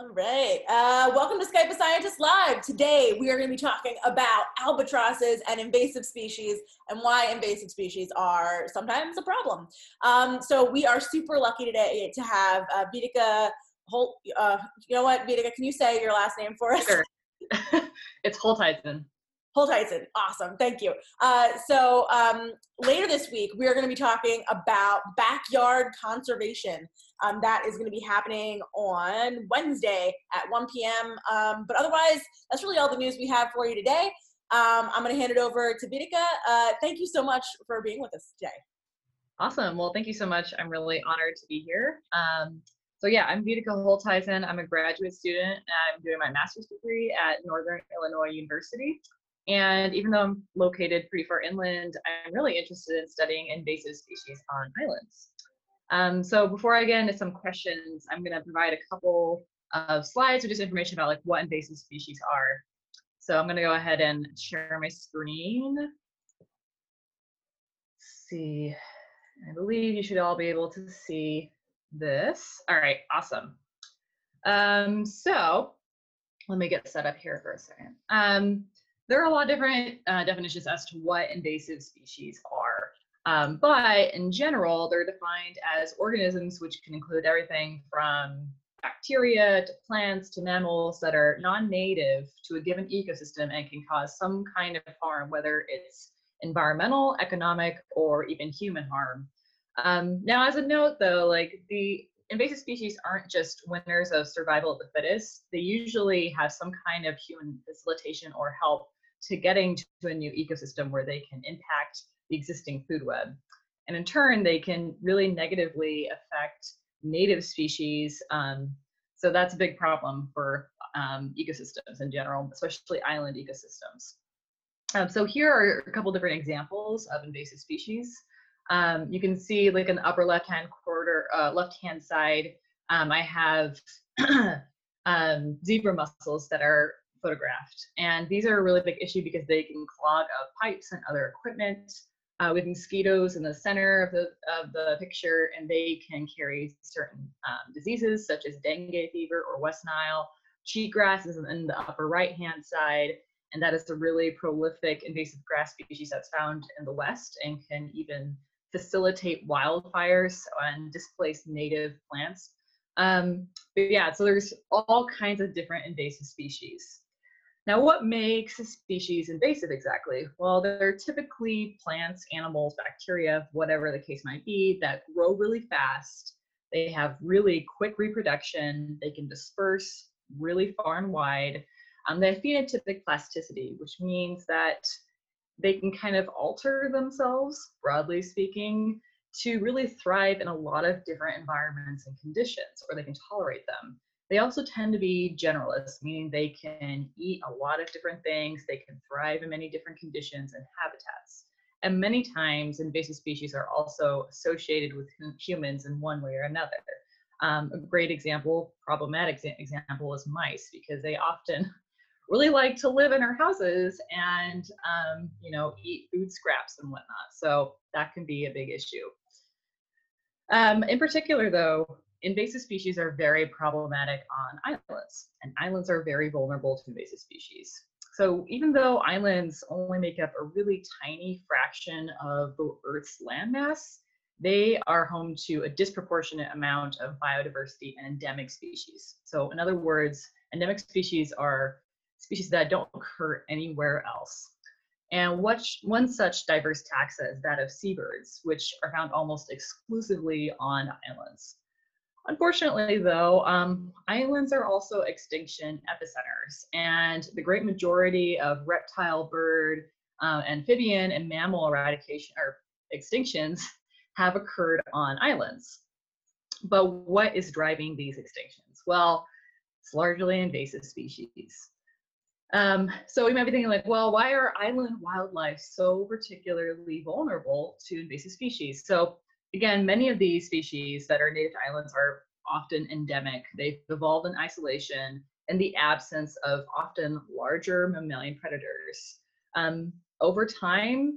Right. Welcome to Skype a Scientist Live. Today we are going to be talking about albatrosses and invasive species and why invasive species are sometimes a problem. So we are super lucky today to have Vidica Holt. You know what, Vidica, can you say your last name for us? Sure. It's Holtheisen. Holtheisen. Awesome. Thank you. Later this week, we are going to be talking about backyard conservation. That is going to be happening on Wednesday at 1 p.m. But otherwise, that's really all the news we have for you today. I'm going to hand it over to Vidica. Thank you so much for being with us today. Awesome. Well, thank you so much. I'm really honored to be here. So yeah, I'm Vidica Holtheisen. I'm a graduate student. I'm doing my master's degree at Northern Illinois University. And even though I'm located pretty far inland, I'm really interested in studying invasive species on islands. So before I get into some questions, I'm going to provide a couple of slides or just information about like what invasive species are. So I'm going to go ahead and share my screen. Let's see, I believe you should all be able to see this. All right, awesome. So let me get set up here for a second. There are a lot of different definitions as to what invasive species are. But in general, they're defined as organisms which can include everything from bacteria to plants to mammals that are non-native to a given ecosystem and can cause some kind of harm, whether it's environmental, economic, or even human harm. Now, as a note, though, like the invasive species aren't just winners of survival of the fittest. They usually have some kind of human facilitation or help to getting to a new ecosystem where they can impact the existing food web. And in turn, they can really negatively affect native species. So that's a big problem for ecosystems in general, especially island ecosystems. So here are a couple different examples of invasive species. You can see like in the upper left-hand quarter, left-hand side, I have zebra mussels that are photographed. And these are a really big issue because they can clog up pipes and other equipment. With mosquitoes in the center of the picture, and they can carry certain diseases such as dengue fever or West Nile. Cheatgrass is in the upper right-hand side, and that is a really prolific invasive grass species that's found in the West and can even facilitate wildfires and displace native plants. But yeah, so there's all kinds of different invasive species. Now, what makes a species invasive exactly? Well, they're typically plants, animals, bacteria, whatever the case might be, that grow really fast. They have really quick reproduction. They can disperse really far and wide. They have phenotypic plasticity, which means that they can kind of alter themselves, broadly speaking, to really thrive in a lot of different environments and conditions, or they can tolerate them. They also tend to be generalists, meaning they can eat a lot of different things. They can thrive in many different conditions and habitats. And many times invasive species are also associated with humans in one way or another. A great example, problematic example, is mice, because they often really like to live in our houses and eat food scraps and whatnot. So that can be a big issue. In particular, though, invasive species are very problematic on islands, and islands are very vulnerable to invasive species. So even though islands only make up a really tiny fraction of the Earth's landmass, they are home to a disproportionate amount of biodiversity and endemic species. So in other words, endemic species are species that don't occur anywhere else. And one such diverse taxa is that of seabirds, which are found almost exclusively on islands. Unfortunately, though, islands are also extinction epicenters, and the great majority of reptile, bird, amphibian, and mammal eradication or extinctions have occurred on islands. But what is driving these extinctions? Well, it's largely invasive species. So we might be thinking like, well, why are island wildlife so particularly vulnerable to invasive species? So again, many of these species that are native to islands are often endemic. They've evolved in isolation in the absence of often larger mammalian predators. Over time,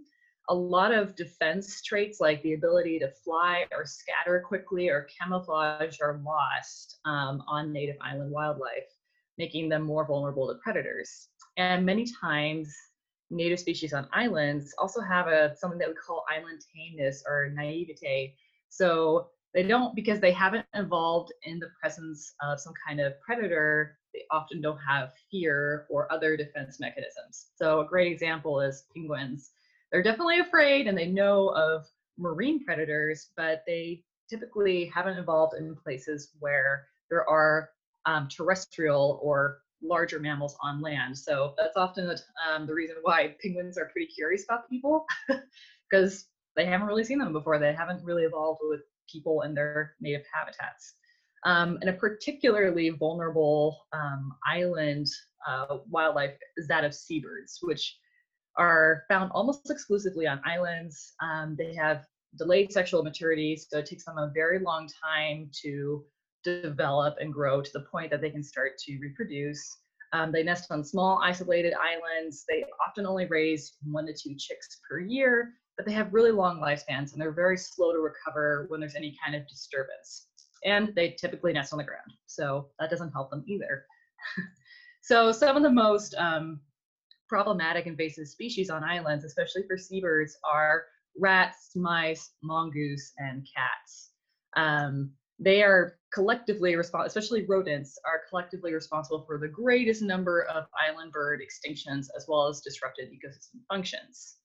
a lot of defense traits like the ability to fly or scatter quickly or camouflage are lost on native island wildlife, making them more vulnerable to predators. And many times, native species on islands also have something that we call island tameness or naivete. So they don't, because they haven't evolved in the presence of some kind of predator, they often don't have fear or other defense mechanisms. So a great example is penguins. They're definitely afraid and they know of marine predators, but they typically haven't evolved in places where there are terrestrial or larger mammals on land. So that's often the reason why penguins are pretty curious about people, because they haven't really seen them before. They haven't really evolved with people in their native habitats. And a particularly vulnerable island wildlife is that of seabirds, which are found almost exclusively on islands. They have delayed sexual maturity, so it takes them a very long time to develop and grow to the point that they can start to reproduce. They nest on small isolated islands. They often only raise 1 to 2 chicks per year, but they have really long lifespans and they're very slow to recover when there's any kind of disturbance. And they typically nest on the ground, so that doesn't help them either. So some of the most problematic invasive species on islands, especially for seabirds, are rats, mice, mongoose, and cats. They are collectively responsible, especially rodents, are collectively responsible for the greatest number of island bird extinctions as well as disrupted ecosystem functions.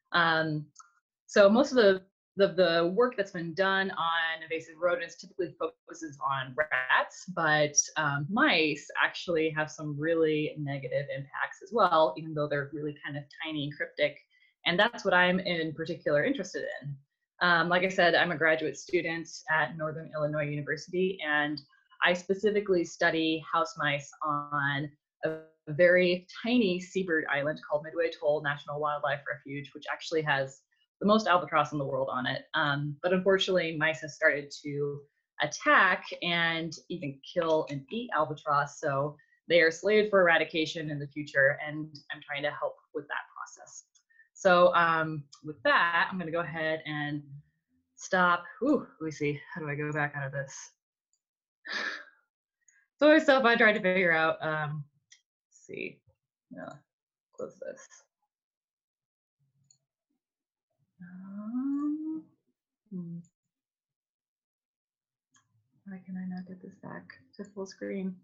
So most of the work that's been done on invasive rodents typically focuses on rats, but mice actually have some really negative impacts as well, even though they're really kind of tiny and cryptic. And that's what I'm in particular interested in. Like I said, I'm a graduate student at Northern Illinois University, and I specifically study house mice on a very tiny seabird island called Midway Atoll National Wildlife Refuge, which actually has the most albatross in the world on it. But unfortunately, mice have started to attack and even kill and eat albatross, so they are slated for eradication in the future, and I'm trying to help with that process. So with that, I'm going to go ahead and stop. Ooh, let me see. How do I go back out of this? So always stuff I tried to figure out. Let's see. Yeah, close this. Why can I not get this back to full screen?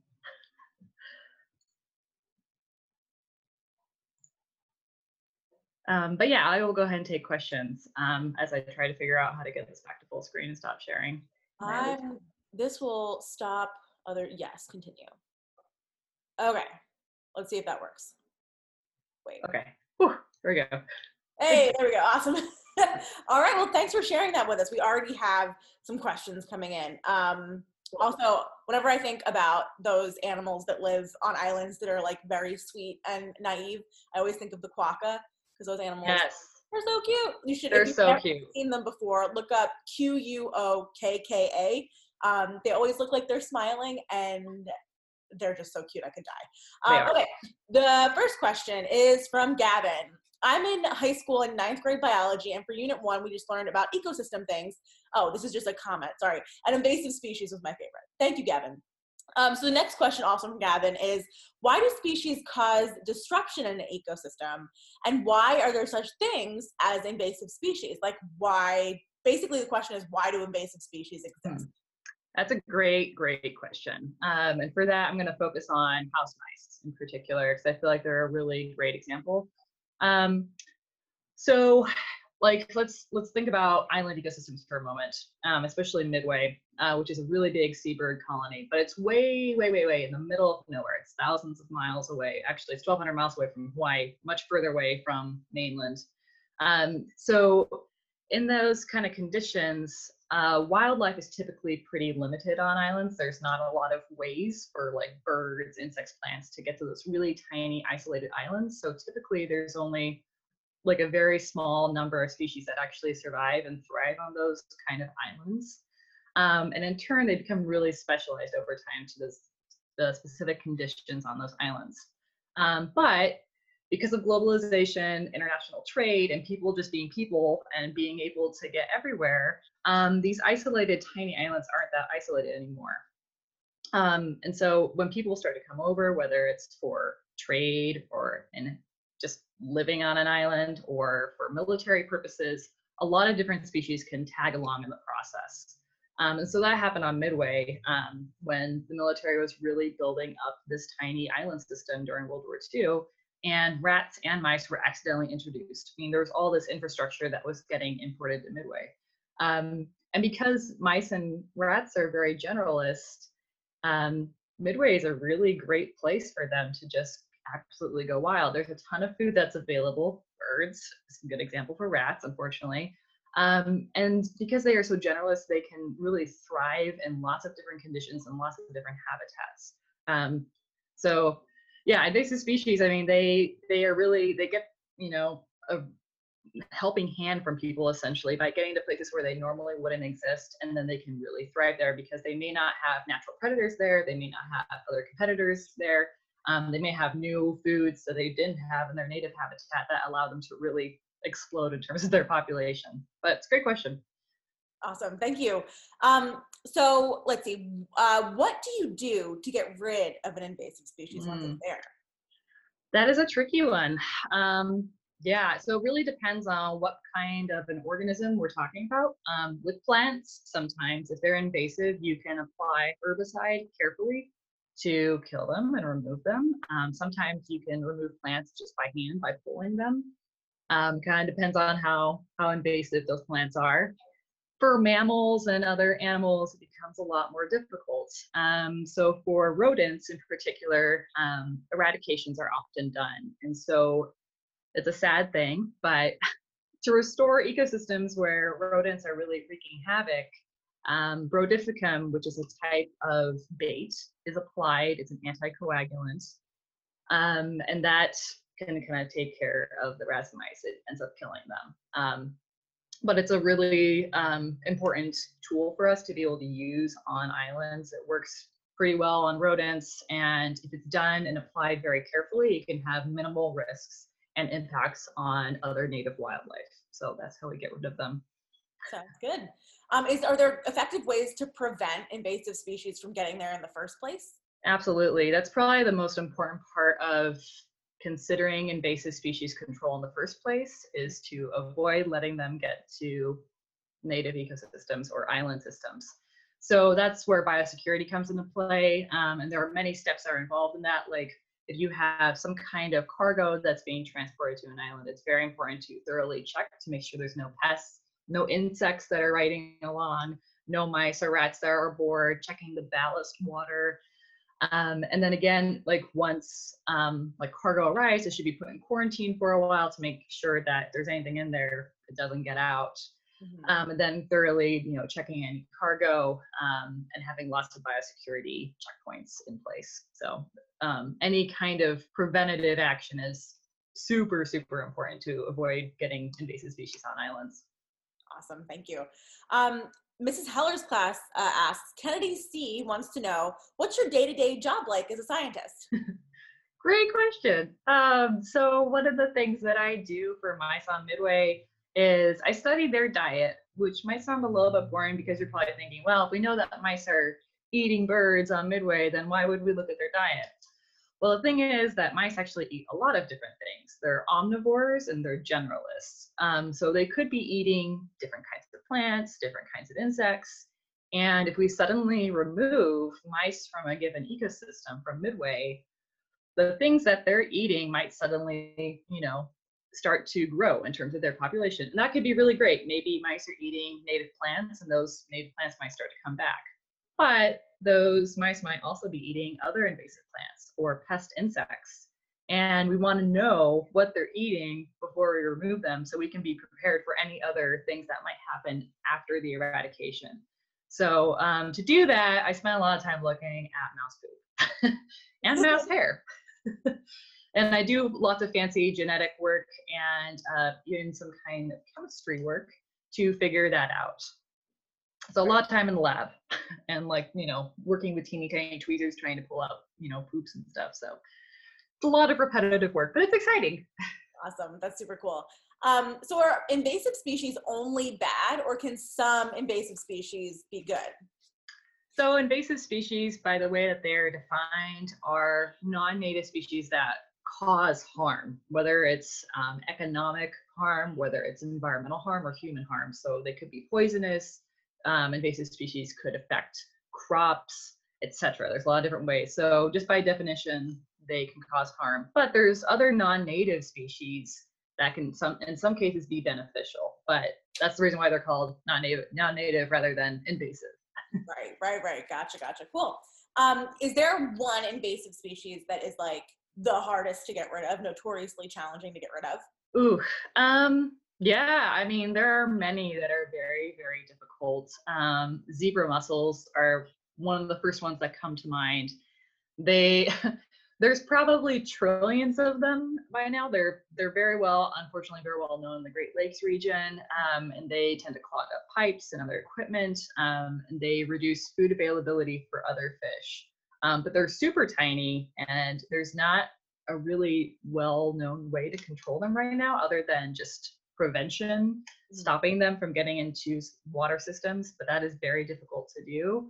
But yeah, I will go ahead and take questions as I try to figure out how to get this back to full screen and stop sharing. This will stop yes, continue. Okay, let's see if that works. Wait. Okay, whew, there we go. Hey, there we go, awesome. All right, well, thanks for sharing that with us. We already have some questions coming in. Also, whenever I think about those animals that live on islands that are like very sweet and naive, I always think of the quokka, because those animals are so cute. You should, they're if you've so never cute. seen them before, look up Quokka. They always look like they're smiling, and they're just so cute. I could die. Okay, the first question is from Gavin. I'm in high school in 9th grade biology, and for Unit 1, we just learned about ecosystem things. Oh, this is just a comment, sorry. An invasive species was my favorite. Thank you, Gavin. So the next question also from Gavin is, why do species cause disruption in an ecosystem? And why are there such things as invasive species? Like why, basically the question is, why do invasive species exist? That's a great question. And for that, I'm going to focus on house mice in particular, because I feel like they're a really great example. So like, let's think about island ecosystems for a moment, especially Midway, which is a really big seabird colony, but it's way in the middle of nowhere. It's thousands of miles away. Actually, it's 1,200 miles away from Hawaii, much further away from mainland. So in those kind of conditions, wildlife is typically pretty limited on islands. There's not a lot of ways for like birds, insects, plants to get to those really tiny isolated islands. So typically there's only like a very small number of species that actually survive and thrive on those kind of islands. And in turn, they become really specialized over time to the specific conditions on those islands. But because of globalization, international trade, and people just being people and being able to get everywhere, these isolated tiny islands aren't that isolated anymore. And so when people start to come over, whether it's for trade or in just living on an island or for military purposes, a lot of different species can tag along in the process. And so that happened on Midway when the military was really building up this tiny island system during World War II, and rats and mice were accidentally introduced. I mean, there was all this infrastructure that was getting imported to Midway. And because mice and rats are very generalist, Midway is a really great place for them to just absolutely go wild. There's a ton of food that's available. Birds is a good example for rats, unfortunately. And because they are so generalist, they can really thrive in lots of different conditions and lots of different habitats. So yeah, invasive species, I mean, they are really, they get, a helping hand from people essentially by getting to places where they normally wouldn't exist, and then they can really thrive there because they may not have natural predators there, they may not have other competitors there, they may have new foods that they didn't have in their native habitat that allow them to really explode in terms of their population. But it's a great question. Awesome, thank you. So let's see, what do you do to get rid of an invasive species once it's there? That is a tricky one. Yeah, so it really depends on what kind of an organism we're talking about. With plants, sometimes if they're invasive, you can apply herbicide carefully to kill them and remove them. Sometimes you can remove plants just by hand by pulling them. Kind of depends on how invasive those plants are. For mammals and other animals, it becomes a lot more difficult. So for rodents in particular, eradications are often done. And so it's a sad thing, but to restore ecosystems where rodents are really wreaking havoc, Brodifacoum, which is a type of bait, is applied. It's an anticoagulant, and that can kind of take care of the rats and mice. It ends up killing them. But it's a really important tool for us to be able to use on islands. It works pretty well on rodents, and if it's done and applied very carefully, it can have minimal risks and impacts on other native wildlife. So that's how we get rid of them. Sounds good. Are there effective ways to prevent invasive species from getting there in the first place? Absolutely. That's probably the most important part of considering invasive species control in the first place, is to avoid letting them get to native ecosystems or island systems. So that's where biosecurity comes into play. And there are many steps that are involved in that. Like if you have some kind of cargo that's being transported to an island, it's very important to thoroughly check to make sure there's no pests, no insects that are riding along, no mice or rats that are aboard, checking the ballast water. And then again, like once like cargo arrives, it should be put in quarantine for a while to make sure that if there's anything in there, it doesn't get out. And then thoroughly, checking any cargo and having lots of biosecurity checkpoints in place. So any kind of preventative action is super, super important to avoid getting invasive species on islands. Awesome, thank you. Mrs. Heller's class asks, Kennedy C wants to know, what's your day-to-day job like as a scientist? Great question. So one of the things that I do for mice on Midway is I study their diet, which might sound a little bit boring because you're probably thinking, well, if we know that mice are eating birds on Midway, then why would we look at their diet? Well, the thing is that mice actually eat a lot of different things. They're omnivores and they're generalists. So they could be eating different kinds of plants, different kinds of insects. And if we suddenly remove mice from a given ecosystem from Midway, the things that they're eating might suddenly, start to grow in terms of their population. And that could be really great. Maybe mice are eating native plants and those native plants might start to come back. But those mice might also be eating other invasive plants or pest insects. And we want to know what they're eating before we remove them so we can be prepared for any other things that might happen after the eradication. So to do that, I spent a lot of time looking at mouse poop and mouse hair. And I do lots of fancy genetic work and even some kind of chemistry work to figure that out. So a lot of time in the lab and working with teeny tiny tweezers trying to pull out, poops and stuff. So a lot of repetitive work, but it's exciting. Awesome. That's super cool. So are invasive species only bad, or can some invasive species be good? So invasive species, by the way that they're defined, are non-native species that cause harm, whether it's economic harm, whether it's environmental harm, or human harm. So they could be poisonous. Invasive species could affect crops, etc. There's a lot of different ways. So just by definition, they can cause harm. But there's other non-native species that can in some cases be beneficial. But that's the reason why they're called non-native rather than invasive. Right. Gotcha. Cool. Is there one invasive species that is like the hardest to get rid of, notoriously challenging to get rid of? Ooh, yeah, I mean, there are many that are very, very difficult. Zebra mussels are one of the first ones that come to mind. They there's probably trillions of them by now. They're unfortunately very well known in the Great Lakes region, and they tend to clog up pipes and other equipment, and they reduce food availability for other fish. But they're super tiny, and there's not a really well-known way to control them right now, other than just prevention, stopping them from getting into water systems. But that is very difficult to do.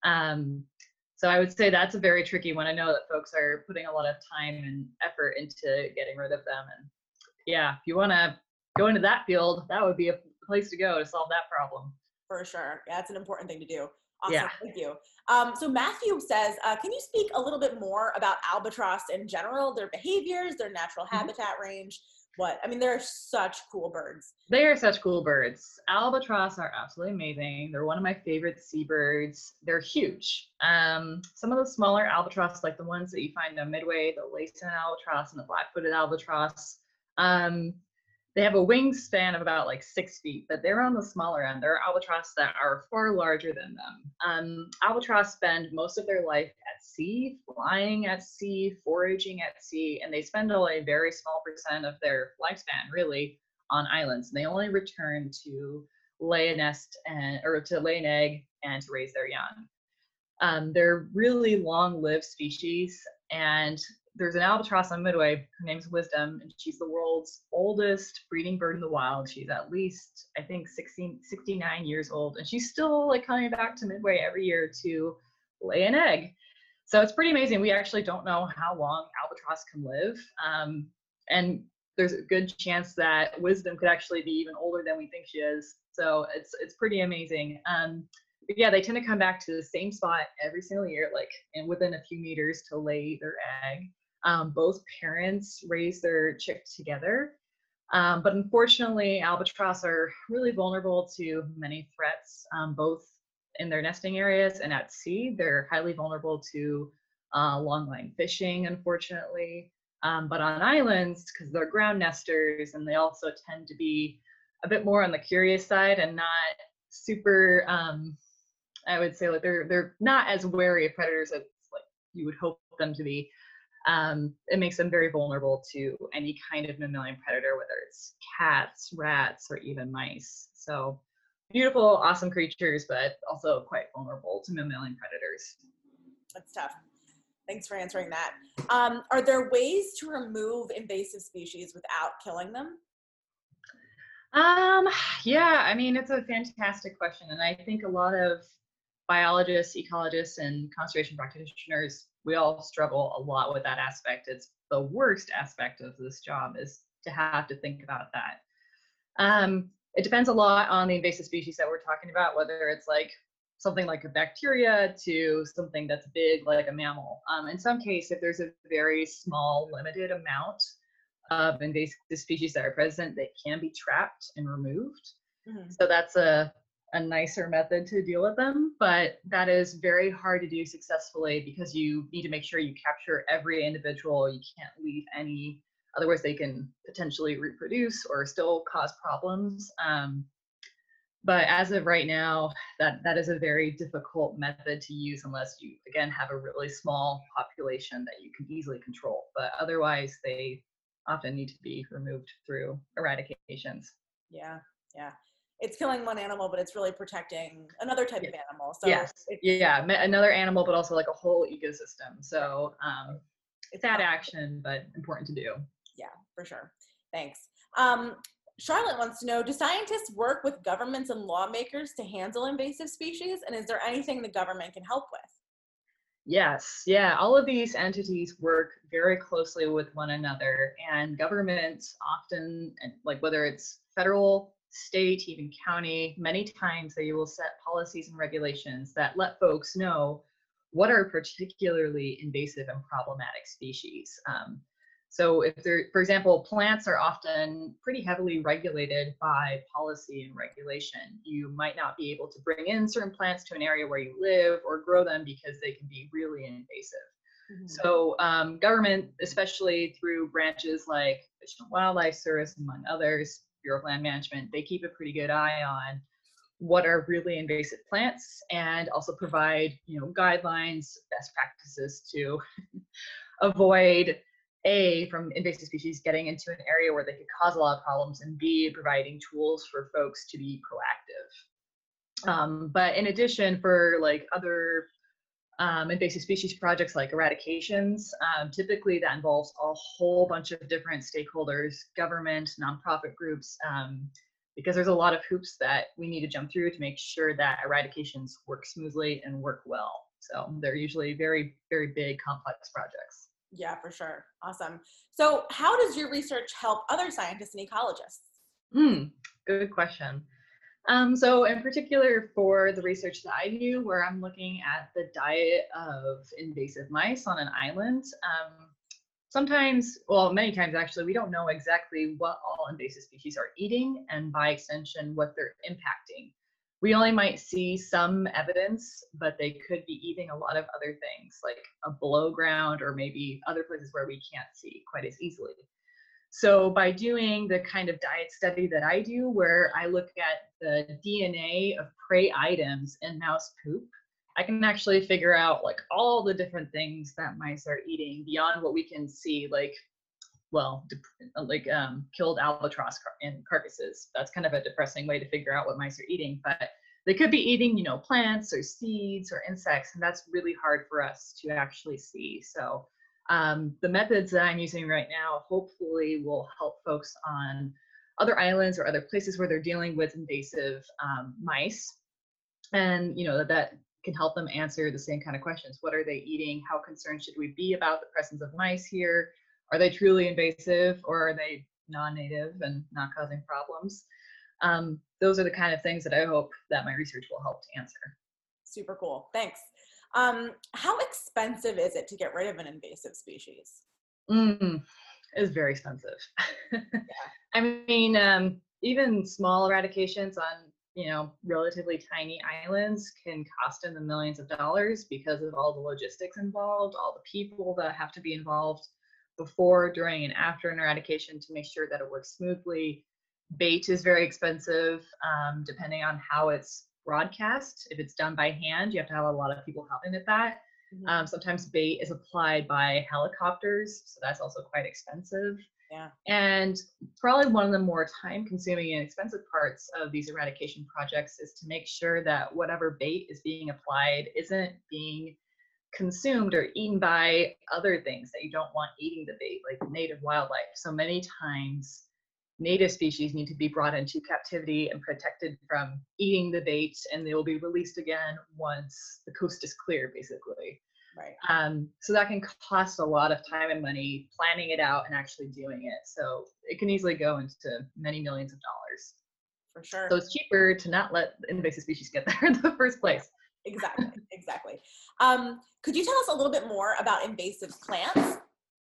So I would say that's a very tricky one. I know that folks are putting a lot of time and effort into getting rid of them. And yeah, if you want to go into that field, that would be a place to go to solve that problem. For sure. Yeah, it's an important thing to do. Awesome. Yeah. Thank you. So Matthew says, can you speak a little bit more about albatross in general, their behaviors, their natural habitat range? They're such cool birds. They are such cool birds. Albatross are absolutely amazing. They're one of my favorite seabirds. They're huge. Some of the smaller albatross, like the ones that you find in Midway, the Laysan albatross and the black-footed albatross, they have a wingspan of about like 6 feet, but they're on the smaller end. There are albatross that are far larger than them. Albatross spend most of their life at sea, flying at sea, foraging at sea, and they spend only a very small percent of their lifespan really on islands. And they only return to lay a nest or to lay an egg and to raise their young. They're really long-lived species, and there's an albatross on Midway. Her name's Wisdom, and she's the world's oldest breeding bird in the wild. She's at least, I think, 69 years old, and she's still like coming back to Midway every year to lay an egg. So it's pretty amazing. We actually don't know how long albatross can live, and there's a good chance that Wisdom could actually be even older than we think she is. So it's pretty amazing. But yeah, they tend to come back to the same spot every single year, like and within a few meters to lay their egg. Both parents raise their chick together. But unfortunately, albatross are really vulnerable to many threats, both in their nesting areas and at sea. They're highly vulnerable to longline fishing, unfortunately. But on islands, because they're ground nesters, and they also tend to be a bit more on the curious side and not super, I would say, like they're not as wary of predators as like you would hope them to be. It makes them very vulnerable to any kind of mammalian predator, whether it's cats, rats, or even mice. So beautiful, awesome creatures, but also quite vulnerable to mammalian predators. That's tough. Thanks for answering that. Are there ways to remove invasive species without killing them? Yeah, I mean, it's a fantastic question. And I think a lot of biologists, ecologists, and conservation practitioners, we all struggle a lot with that aspect. It's the worst aspect of this job is to have to think about that. It depends a lot on the invasive species that we're talking about, whether it's like something like a bacteria to something that's big like a mammal. In some case, if there's a very small, limited amount of invasive species that are present, they can be trapped and removed. Mm-hmm. So that's a nicer method to deal with them, but that is very hard to do successfully because you need to make sure you capture every individual. You can't leave any, otherwise they can potentially reproduce or still cause problems. But as of right now, that is a very difficult method to use unless you, again, have a really small population that you can easily control. But otherwise, they often need to be removed through eradications. Yeah. It's killing one animal, but it's really protecting another type of animal. So yes, another animal, but also like a whole ecosystem. So sad action, but important to do. Yeah, for sure. Thanks. Charlotte wants to know, do scientists work with governments and lawmakers to handle invasive species? And is there anything the government can help with? Yes, yeah, all of these entities work very closely with one another, and governments often, like whether it's federal, state, even county, many times they will set policies and regulations that let folks know what are particularly invasive and problematic species. So if they're, for example, plants are often pretty heavily regulated by policy and regulation. You might not be able to bring in certain plants to an area where you live or grow them because they can be really invasive. Mm-hmm. So government, especially through branches like Fish and Wildlife Service, among others, Bureau of Land Management, they keep a pretty good eye on what are really invasive plants and also provide, guidelines, best practices to avoid from invasive species getting into an area where they could cause a lot of problems, and B, providing tools for folks to be proactive. But in addition, for like other invasive species projects like eradications, typically that involves a whole bunch of different stakeholders, government, nonprofit groups, because there's a lot of hoops that we need to jump through to make sure that eradications work smoothly and work well. So they're usually very, very big, complex projects. Yeah, for sure. Awesome. So how does your research help other scientists and ecologists? Good question. So in particular for the research that I do, where I'm looking at the diet of invasive mice on an island, sometimes, well, many times actually, we don't know exactly what all invasive species are eating, and by extension, what they're impacting. We only might see some evidence, but they could be eating a lot of other things, like a below ground or maybe other places where we can't see quite as easily. So by doing the kind of diet study that I do, where I look at the DNA of prey items in mouse poop, I can actually figure out like all the different things that mice are eating beyond what we can see, like, well, killed albatross in carcasses. That's kind of a depressing way to figure out what mice are eating, but they could be eating, plants or seeds or insects, and that's really hard for us to actually see. So the methods that I'm using right now hopefully will help folks on other islands or other places where they're dealing with invasive mice, and that can help them answer the same kind of questions. What are they eating? How concerned should we be about the presence of mice here? Are they truly invasive, or are they non-native and not causing problems? Those are the kind of things that I hope that my research will help to answer. Super cool. Thanks. How expensive is it to get rid of an invasive species? It's very expensive. Yeah. I mean, even small eradications on relatively tiny islands can cost in the millions of dollars because of all the logistics involved, all the people that have to be involved before, during, and after an eradication to make sure that it works smoothly. Bait is very expensive, depending on how it's broadcast. If it's done by hand, you have to have a lot of people helping with that. Mm-hmm. Sometimes bait is applied by helicopters, so that's also quite expensive. Yeah. And probably one of the more time-consuming and expensive parts of these eradication projects is to make sure that whatever bait is being applied isn't being consumed or eaten by other things that you don't want eating the bait, like native wildlife. So many times native species need to be brought into captivity and protected from eating the bait, and they will be released again once the coast is clear, basically. Right. So that can cost a lot of time and money planning it out and actually doing it. So it can easily go into many millions of dollars. For sure. So it's cheaper to not let invasive species get there in the first place. Exactly. Could you tell us a little bit more about invasive plants?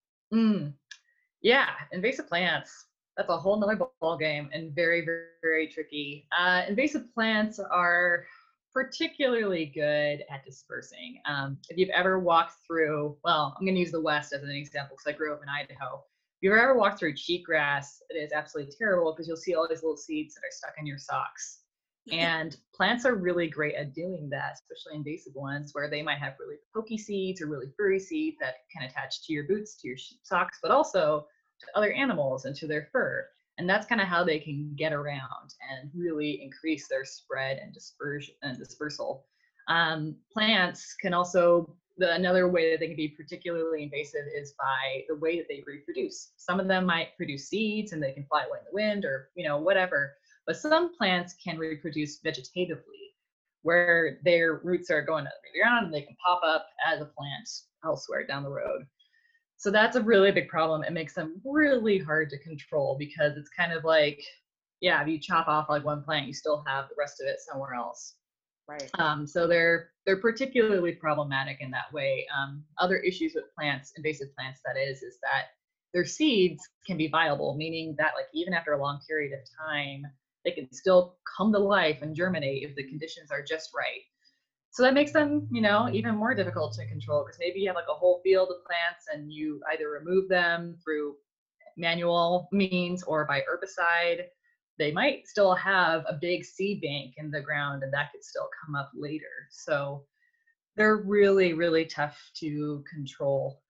Yeah, invasive plants. That's a whole nother ball game and very, very, very tricky. Invasive plants are particularly good at dispersing. If you've ever walked through, well, I'm going to use the West as an example because I grew up in Idaho. If you've ever walked through cheatgrass, it is absolutely terrible because you'll see all these little seeds that are stuck in your socks. And plants are really great at doing that, especially invasive ones where they might have really pokey seeds or really furry seeds that can attach to your boots, to your socks, but also to other animals and to their fur. And that's kind of how they can get around and really increase their spread and dispersal. Plants can also another way that they can be particularly invasive is by the way that they reproduce. Some of them might produce seeds and they can fly away in the wind or, whatever. But some plants can reproduce vegetatively, where their roots are going under the ground and they can pop up as a plant elsewhere down the road. So that's a really big problem. It makes them really hard to control because it's kind of like, yeah, if you chop off like one plant, you still have the rest of it somewhere else. Right. So they're particularly problematic in that way. Other issues with plants, invasive plants, that is that their seeds can be viable, meaning that like even after a long period of time, they can still come to life and germinate if the conditions are just right. So that makes them, even more difficult to control because maybe you have like a whole field of plants and you either remove them through manual means or by herbicide. They might still have a big seed bank in the ground and that could still come up later. So they're really, really tough to control,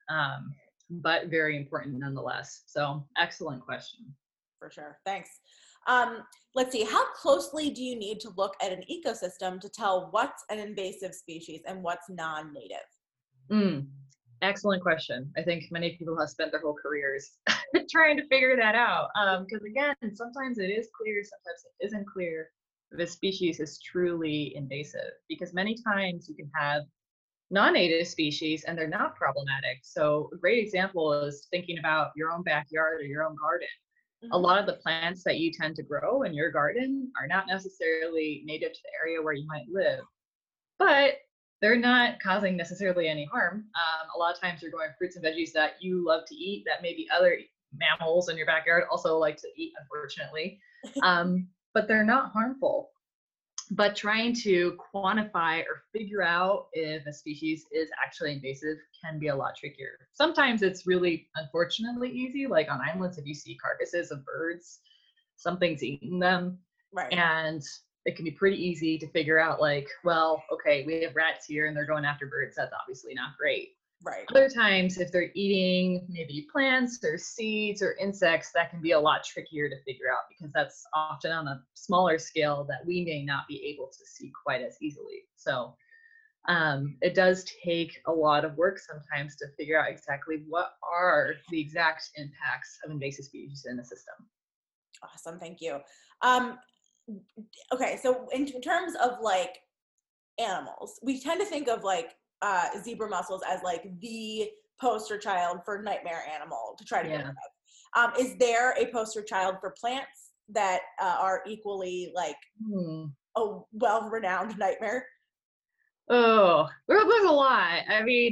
but very important nonetheless. So excellent question. For sure. Thanks. Let's see, how closely do you need to look at an ecosystem to tell what's an invasive species and what's non-native? Excellent question. I think many people have spent their whole careers trying to figure that out. Because again, sometimes it is clear, sometimes it isn't clear if a species is truly invasive. Because many times you can have non-native species and they're not problematic. So a great example is thinking about your own backyard or your own garden. A lot of the plants that you tend to grow in your garden are not necessarily native to the area where you might live, but they're not causing necessarily any harm. A lot of times you're growing fruits and veggies that you love to eat that maybe other mammals in your backyard also like to eat, unfortunately, but they're not harmful. But trying to quantify or figure out if a species is actually invasive can be a lot trickier. Sometimes it's really, unfortunately, easy. Like on islands, if you see carcasses of birds, something's eating them. Right. And it can be pretty easy to figure out like, well, okay, we have rats here and they're going after birds. That's obviously not great. Right. Other times, if they're eating maybe plants or seeds or insects, that can be a lot trickier to figure out because that's often on a smaller scale that we may not be able to see quite as easily. So it does take a lot of work sometimes to figure out exactly what are the exact impacts of invasive species in the system. Awesome, thank you. Okay, so in terms of like animals, we tend to think of like zebra mussels as like the poster child for nightmare animal to try to get rid of. Is there a poster child for plants that are equally like a well-renowned nightmare? Oh, there's a lot. I mean,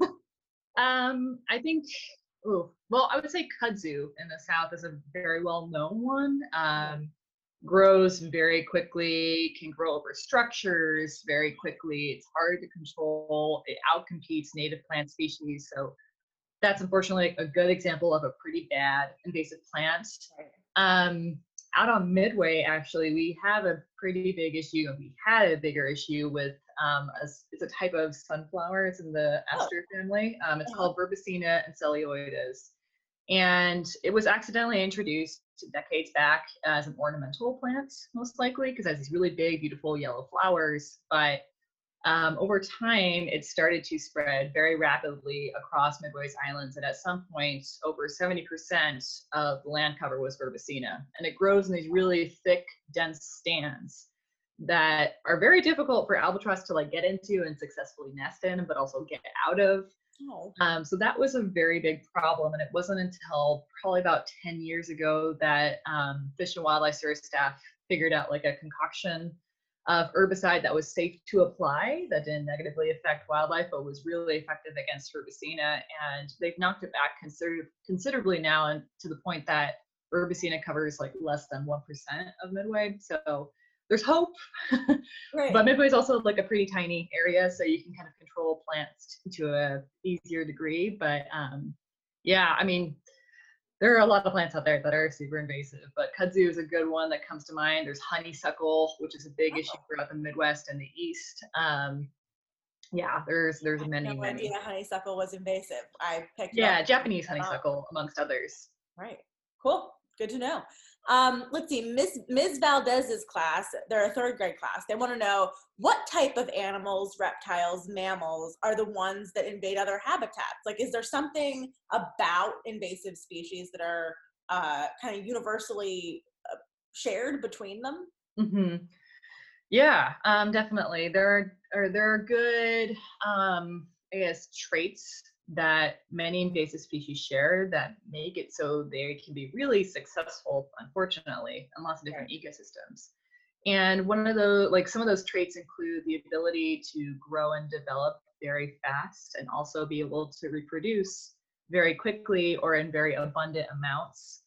I think, well, I would say kudzu in the South is a very well-known one. Grows very quickly, can grow over structures very quickly. It's hard to control. It outcompetes native plant species. So that's unfortunately a good example of a pretty bad invasive plant. Out on Midway, actually, we have a pretty big issue, and we had a bigger issue with it's a type of sunflower. It's in the aster family. It's called Verbicina ancellioides. And it was accidentally introduced decades back as an ornamental plant, most likely, because it has these really big, beautiful yellow flowers. But over time, it started to spread very rapidly across Midway's islands. And at some point, over 70% of the land cover was Verbicina. And it grows in these really thick, dense stands that are very difficult for albatross to like get into and successfully nest in, but also get out of. So that was a very big problem, and it wasn't until probably about 10 years ago that Fish and Wildlife Service staff figured out like a concoction of herbicide that was safe to apply, that didn't negatively affect wildlife, but was really effective against Verbicina. And they've knocked it back considerably now, and to the point that Verbicina covers like less than 1% of Midway. So there's hope. Right. But Midway is also like a pretty tiny area, so you can kind of control plants to a easier degree. But yeah, I mean, there are a lot of plants out there that are super invasive, but kudzu is a good one that comes to mind. There's honeysuckle, which is a big issue throughout the Midwest and the East. Yeah, there's many. No idea honeysuckle was invasive. I picked Japanese honeysuckle amongst others. Right. Cool. Good to know. Let's see, Ms. Valdez's class, they're a third grade class. They want to know what type of animals, reptiles, mammals are the ones that invade other habitats? Like, is there something about invasive species that are kind of universally shared between them? Hmm. Yeah, definitely. There are good, I guess, traits that many invasive species share that make it so they can be really successful, unfortunately, in lots of different Right. ecosystems. And one of those, like some of those traits include the ability to grow and develop very fast and also be able to reproduce very quickly or in very abundant amounts,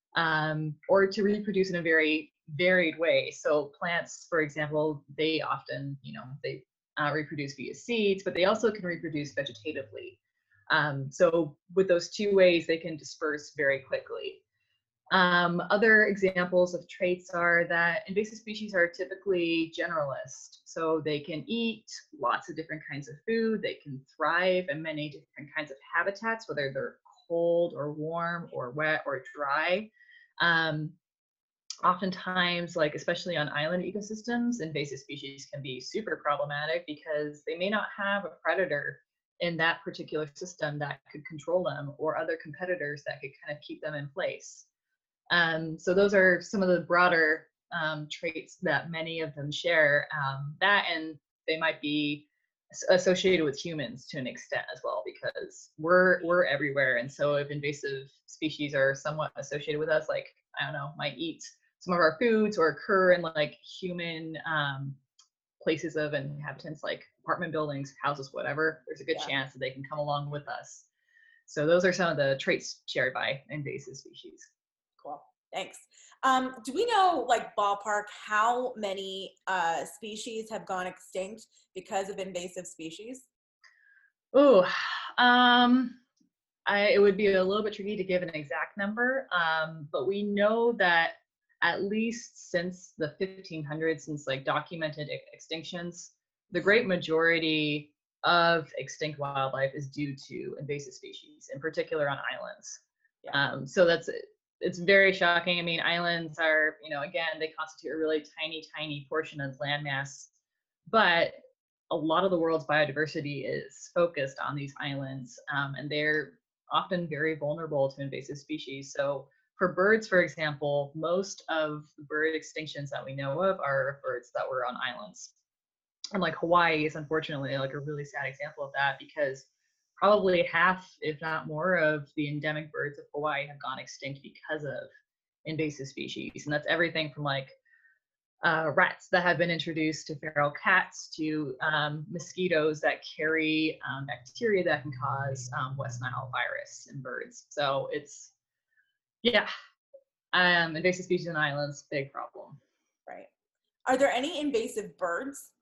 or to reproduce in a very varied way. So plants, for example, they often, they reproduce via seeds, but they also can reproduce vegetatively. So with those two ways, they can disperse very quickly. Other examples of traits are that invasive species are typically generalist. So they can eat lots of different kinds of food. They can thrive in many different kinds of habitats, whether they're cold or warm or wet or dry. Um, Oftentimes, like especially on island ecosystems, invasive species can be super problematic because they may not have a predator in that particular system that could control them or other competitors that could kind of keep them in place. So those are some of the broader traits that many of them share. That and they might be associated with humans to an extent as well, because we're everywhere. And so if invasive species are somewhat associated with us, like I don't know, might eat some of our foods or occur in like human places of inhabitants, like apartment buildings, houses, whatever, there's a good Yeah. chance that they can come along with us. So those are some of the traits shared by invasive species. Cool. Thanks. Do we know, like, ballpark, how many species have gone extinct because of invasive species? Oh, um, it would be a little bit tricky to give an exact number, but we know that at least since the 1500s, since like documented extinctions, the great majority of extinct wildlife is due to invasive species, in particular on islands. Yeah. So it's very shocking. I mean, islands are, again, they constitute a really tiny, tiny portion of landmass, but a lot of the world's biodiversity is focused on these islands, and they're often very vulnerable to invasive species. So for birds, for example, most of the bird extinctions that we know of are birds that were on islands. And like Hawaii is unfortunately like a really sad example of that, because probably half, if not more, of the endemic birds of Hawaii have gone extinct because of invasive species. And that's everything from like rats that have been introduced to feral cats to mosquitoes that carry bacteria that can cause West Nile virus in birds. So it's, yeah, invasive species in islands, big problem. Right. Are there any invasive birds?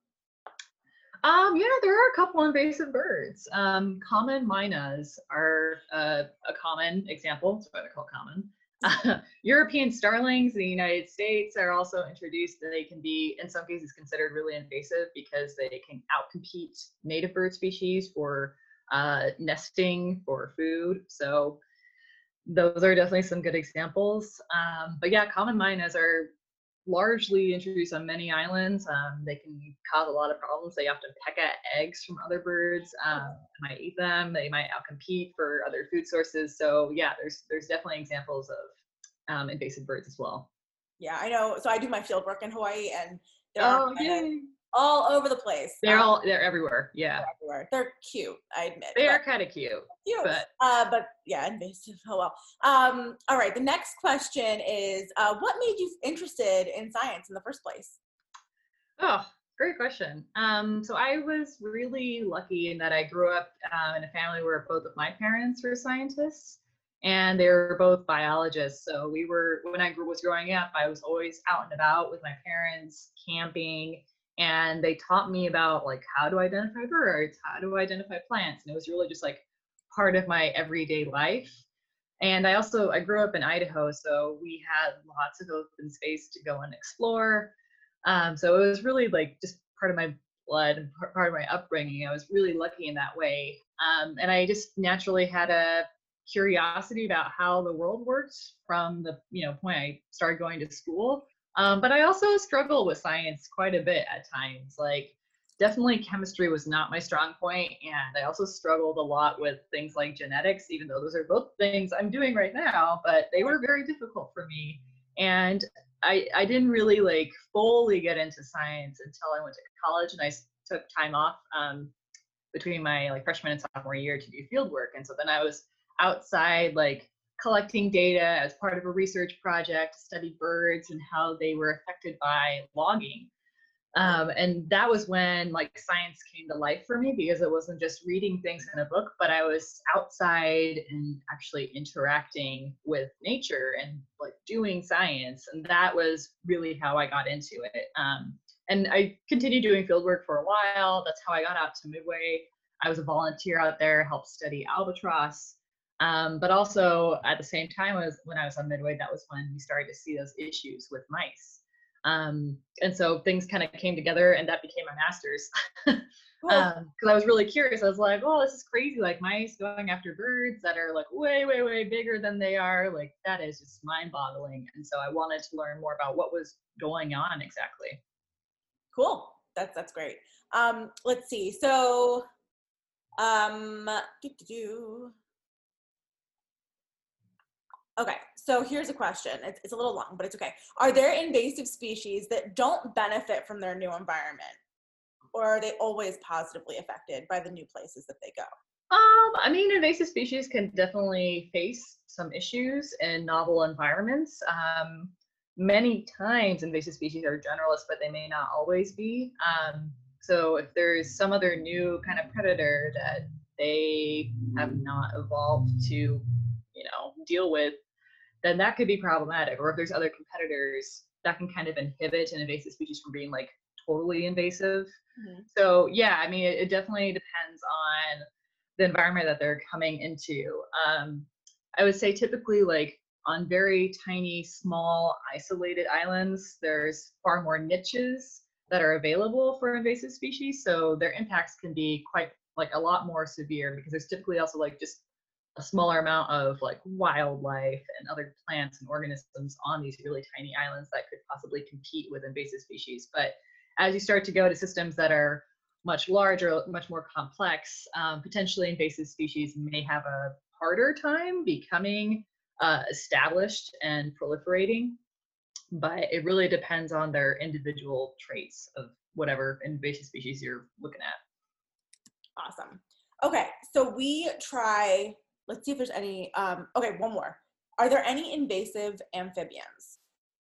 Yeah, there are a couple invasive birds. Common mynas are a common example. That's why they're called common. European starlings in the United States are also introduced. They can be, in some cases, considered really invasive because they can outcompete native bird species for nesting for food. So those are definitely some good examples. But yeah, common mynas are largely introduced on many islands. They can cause a lot of problems. They often peck at eggs from other birds, might eat them. They might outcompete for other food sources. So yeah, there's definitely examples of invasive birds as well. Yeah, I know. So I do my field work in Hawaii, and there are Oh, mynas yay. all over the place. They're everywhere. Yeah, They're everywhere. They're cute, I admit. they But are kind of cute, cute. but But yeah, invasive. Oh well. All right. The next question is, what made you interested in science in the first place? oh, great question. So I was really lucky in that I grew up in a family where both of my parents were scientists, and they were both biologists. So when I was growing up, I was always out and about with my parents, camping, and they taught me about like how to identify birds, how to identify plants, and it was really just like part of my everyday life. And I grew up in Idaho, so we had lots of open space to go and explore. So it was really like just part of my blood and part of my upbringing. I was really lucky in that way. And I just naturally had a curiosity about how the world worked from the point I started going to school. But I also struggle with science quite a bit at times. Like, definitely chemistry was not my strong point, and I also struggled a lot with things like genetics, even though those are both things I'm doing right now, but they were very difficult for me. And I didn't really like fully get into science until I went to college, and I took time off between my like freshman and sophomore year to do field work. And so then I was outside like collecting data as part of a research project to study birds and how they were affected by logging. And that was when like science came to life for me, because it wasn't just reading things in a book, but I was outside and actually interacting with nature and like doing science. And that was really how I got into it. And I continued doing field work for a while. That's how I got out to Midway. I was a volunteer out there, helped study albatross. But also at the same time as when I was on Midway, that was when we started to see those issues with mice. And so things kind of came together, and that became my master's. Because I was really curious. I was like, oh, this is crazy. Like mice going after birds that are like way, way, way bigger than they are. Like that is just mind boggling. And so I wanted to learn more about what was going on exactly. Cool. That's great. Let's see. So, okay, so here's a question. It's a little long, but it's okay. Are there invasive species that don't benefit from their new environment? Or are they always positively affected by the new places that they go? I mean, invasive species can definitely face some issues in novel environments. Many times invasive species are generalists, but they may not always be. So if there's some other new kind of predator that they have not evolved to, deal with, then that could be problematic. Or if there's other competitors, that can kind of inhibit an invasive species from being like totally invasive. Mm-hmm. So yeah, I mean, it definitely depends on the environment that they're coming into. I would say typically like on very tiny, small, isolated islands, there's far more niches that are available for invasive species. So their impacts can be quite like a lot more severe, because there's typically also like just a smaller amount of like wildlife and other plants and organisms on these really tiny islands that could possibly compete with invasive species. But as you start to go to systems that are much larger, much more complex, potentially invasive species may have a harder time becoming established and proliferating. But it really depends on their individual traits of whatever invasive species you're looking at. Awesome. Okay, so let's see if there's any, okay, one more. Are there any invasive amphibians?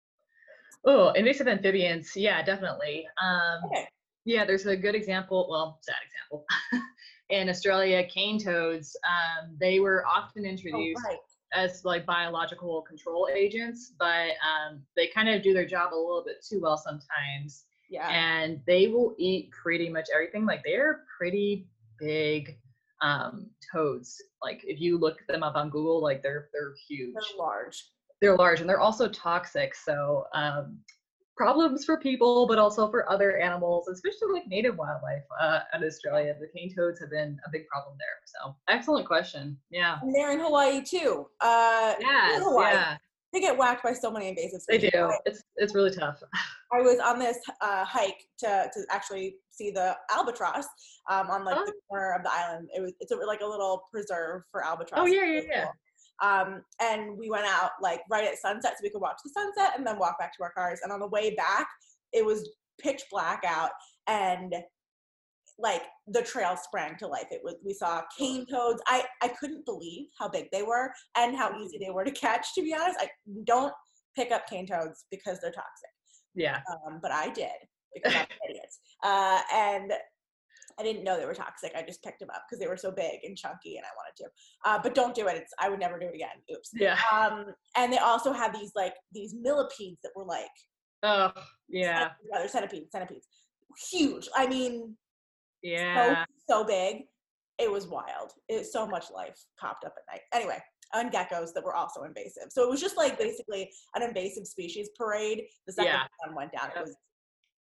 Oh, invasive amphibians, yeah, definitely. Okay. Yeah, there's a good example, well, sad example. In Australia, cane toads, they were often introduced as like biological control agents, but they kind of do their job a little bit too well sometimes. Yeah. And they will eat pretty much everything. Like they're pretty big toads. Like if you look them up on Google, like they're huge. They're large, and they're also toxic. So problems for people, but also for other animals, especially like native wildlife in Australia. The cane toads have been a big problem there. So excellent question. Yeah. And they're in Hawaii too. Yes, Hawaii. yeah. They get whacked by so many invasive species. They do. It's really tough. I was on this hike to actually see the albatross on like the corner of the island. It's like a little preserve for albatross. Oh yeah. And we went out like right at sunset so we could watch the sunset and then walk back to our cars. And on the way back, it was pitch black out, and like the trail sprang to life. We saw cane toads. I couldn't believe how big they were and how easy they were to catch, to be honest. I don't pick up cane toads because they're toxic. Yeah. But I did because I'm an idiot. And I didn't know they were toxic. I just picked them up because they were so big and chunky and I wanted to. But don't do it. I would never do it again. Oops. Yeah. And they also had these millipedes that were like. Oh, yeah. They're centipedes. Huge. I mean. Yeah. So big. It was wild. So much life popped up at night. Anyway, and geckos that were also invasive. So it was just like basically an invasive species parade. The second one went down.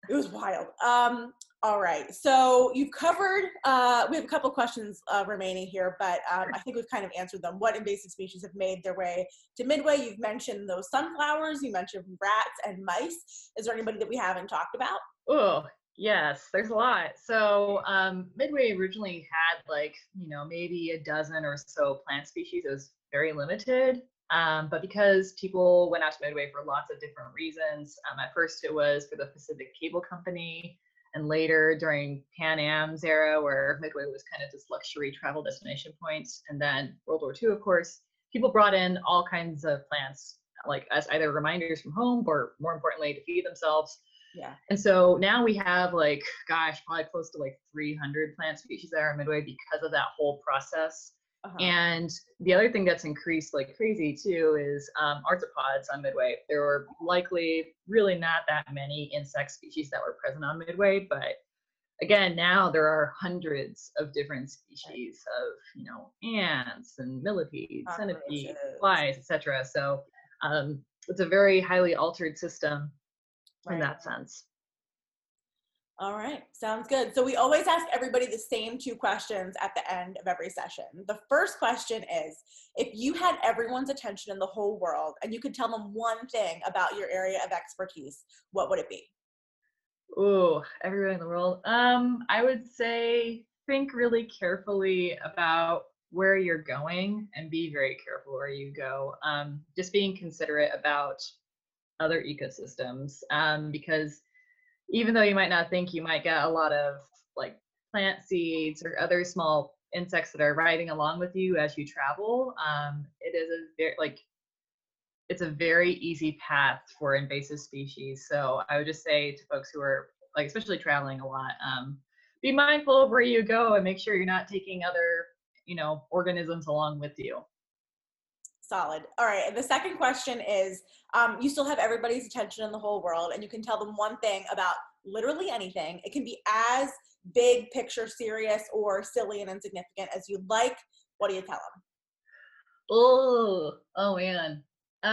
It was wild. All right. So you've covered, we have a couple of questions remaining here, but I think we've kind of answered them. What invasive species have made their way to Midway? You've mentioned those sunflowers. You mentioned rats and mice. Is there anybody that we haven't talked about? Oh, yes, there's a lot. So Midway originally had like, maybe a dozen or so plant species. It was very limited. But because people went out to Midway for lots of different reasons, at first it was for the Pacific Cable Company, and later during Pan Am's era, where Midway was kind of this luxury travel destination point, and then World War II, of course, people brought in all kinds of plants, like as either reminders from home or more importantly to feed themselves. Yeah. And so now we have like, gosh, probably close to like 300 plant species there in Midway because of that whole process. And the other thing that's increased like crazy too is arthropods on Midway. There were likely really not that many insect species that were present on Midway, but again, now there are hundreds of different species of, ants and millipedes, centipedes, flies, etc. So it's a very highly altered system in that sense. All right, sounds good. So we always ask everybody the same two questions at the end of every session. The first question is, if you had everyone's attention in the whole world and you could tell them one thing about your area of expertise, what would it be? Oh, everywhere in the world. I would say think really carefully about where you're going and be very careful where you go. Just being considerate about other ecosystems, because even though you might not think, you might get a lot of like plant seeds or other small insects that are riding along with you as you travel. It is it's a very easy path for invasive species. So I would just say to folks who are like, especially traveling a lot, be mindful of where you go and make sure you're not taking other, organisms along with you. Solid. All right. And the second question is, you still have everybody's attention in the whole world and you can tell them one thing about literally anything. It can be as big picture serious or silly and insignificant as you'd like. What do you tell them? Oh man.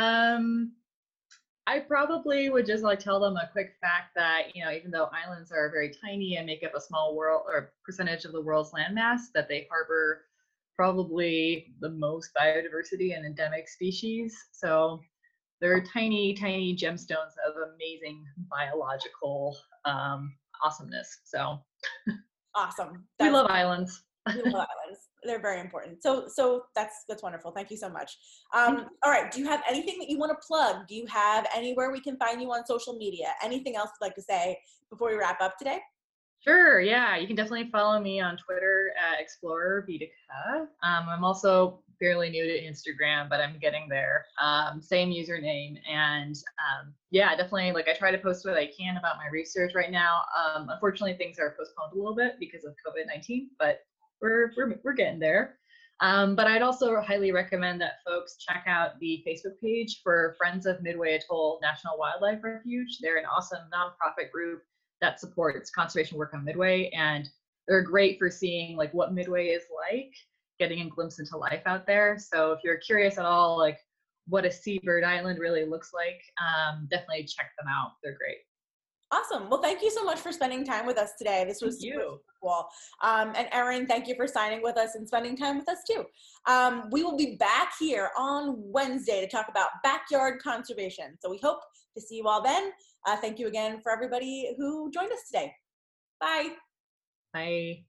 I probably would just like tell them a quick fact that, even though islands are very tiny and make up a small world or percentage of the world's landmass, that they harbor probably the most biodiversity and endemic species. So they're tiny, tiny gemstones of amazing biological awesomeness. So awesome. We love islands. We love islands. They're very important. So that's wonderful. Thank you so much. All right. Do you have anything that you want to plug? Do you have anywhere we can find you on social media? Anything else you'd like to say before we wrap up today? Sure. Yeah, you can definitely follow me on Twitter at Explorer Boudica. I'm also fairly new to Instagram, but I'm getting there. Same username. And yeah, definitely, like, I try to post what I can about my research right now. Unfortunately, things are postponed a little bit because of COVID-19, but we're getting there. But I'd also highly recommend that folks check out the Facebook page for Friends of Midway Atoll National Wildlife Refuge. They're an awesome nonprofit group that supports conservation work on Midway, and they're great for seeing like what Midway is like, getting a glimpse into life out there. So if you're curious at all, like what a seabird island really looks like, definitely check them out. They're great. Awesome. Well, thank you so much for spending time with us today. This was super cool. And Erin, thank you for signing with us and spending time with us too. We will be back here on Wednesday to talk about backyard conservation. So we hope to see you all then. Thank you again for everybody who joined us today. Bye. Bye.